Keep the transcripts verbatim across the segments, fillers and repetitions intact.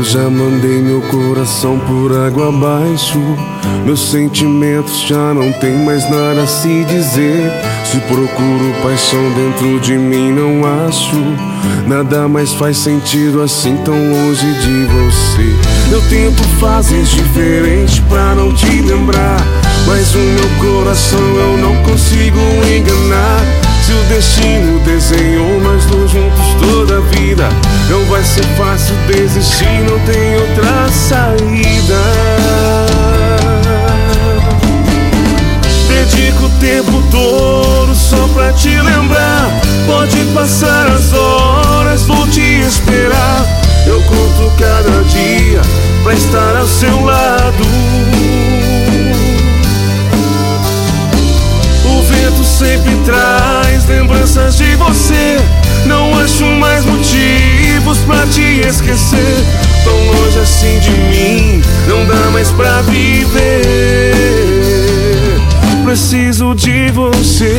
já mandei meu coração por água abaixo. Meus sentimentos já não tem mais nada a se dizer. Se procuro paixão dentro de mim não acho. Nada mais faz sentido assim tão longe de você. Eu tento fazer diferente pra não te lembrar, mas o meu coração eu não consigo enganar. Se o destino desenhou nós dois juntos toda a vida, não vai ser fácil desistir, não tem outra saída. Dedico o tempo todo só pra te lembrar. Pode passar as horas, vou te esperar. Eu conto cada dia pra estar ao seu lado. O vento sempre traz lembranças de você. Não acho mais motivos pra te esquecer. Tão longe assim de mim, não dá mais pra viver. Preciso de você.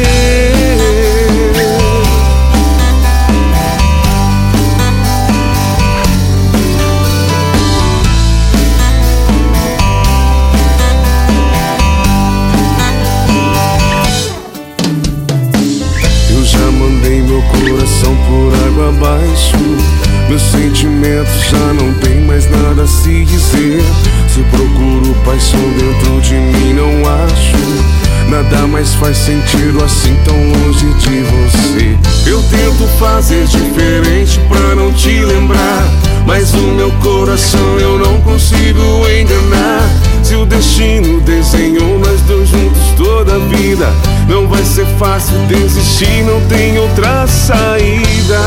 Meu coração por água abaixo. Meus sentimentos já não tem mais nada a se dizer. Se procuro paixão dentro de mim não acho. Nada mais faz sentido assim tão longe de você. Eu tento fazer diferente pra não te lembrar, mas o meu coração eu não consigo enganar. Se o destino desenhou nós dois juntos toda a vida, não vai ser fácil desistir, não tem outra saída.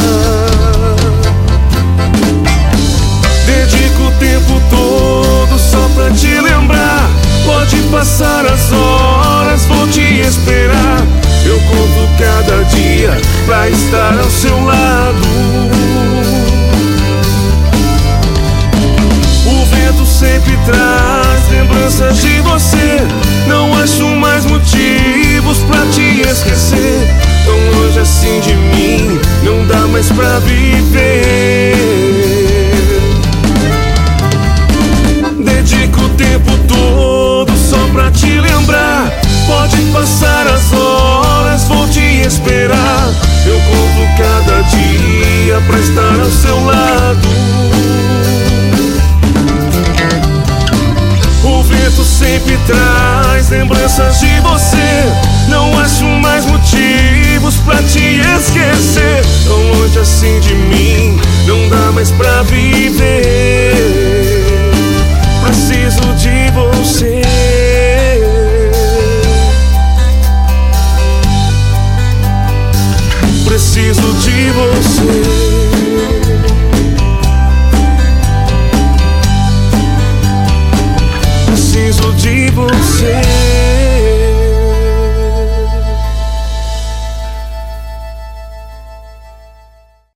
Dedico o tempo todo só pra te lembrar. Pode passar as horas, vou te esperar. Eu conto cada dia pra estar ao seu lado. O vento sempre traz lembranças de você. Não acho mais motivos pra te esquecer. Tão longe assim de mim, não dá mais pra viver. Dedico o tempo todo só pra te lembrar. Pode passar as horas, vou te esperar. Eu conto cada dia pra estar ao seu lado. O vento sempre traz lembranças de você. Não acho mais motivos pra te esquecer. Tão longe assim de mim, não dá mais pra viver. Preciso de você. Preciso de você. Preciso de você.